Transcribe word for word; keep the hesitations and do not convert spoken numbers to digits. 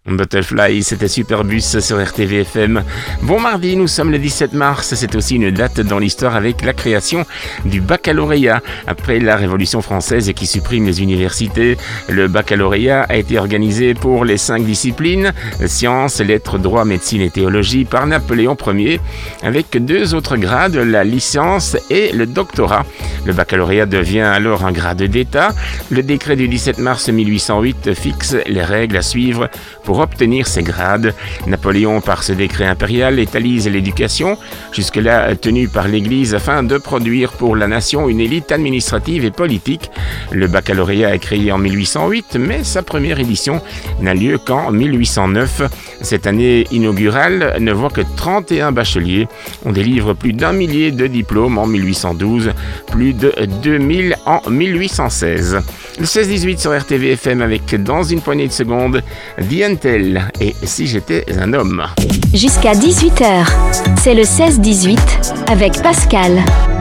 Butterfly, c'était Superbus sur R T V F M. Bon mardi, nous sommes le dix-sept mars, c'est aussi une date dans l'histoire avec la création du baccalauréat. Après la Révolution française qui supprime les universités, le baccalauréat a été organisé pour les cinq disciplines, sciences, lettres, droit, médecine et théologie, par Napoléon Ier, avec deux autres grades, la licence et le doctorat. Le baccalauréat devient alors un grade d'État. Le décret du dix-sept mars mille huit cent huit fixe les règles à suivre pour obtenir ces grades. Napoléon, par ce décret impérial, étalise l'éducation, jusque-là tenue par l'Église, afin de produire pour la nation une élite administrative et politique. Le baccalauréat est créé en mille huit cent huit, mais sa première édition n'a lieu qu'en mille huit cent neuf. Cette année inaugurale ne voit que trente et un bacheliers. On délivre plus d'un millier de diplômes en mille huit cent douze, plus de deux mille en mille huit cent seize. Le seize dix-huit sur R T V F M avec, dans une poignée de secondes, The Intel et Si j'étais un homme. Jusqu'à dix-huit heures, c'est le seize dix-huit avec Pascal.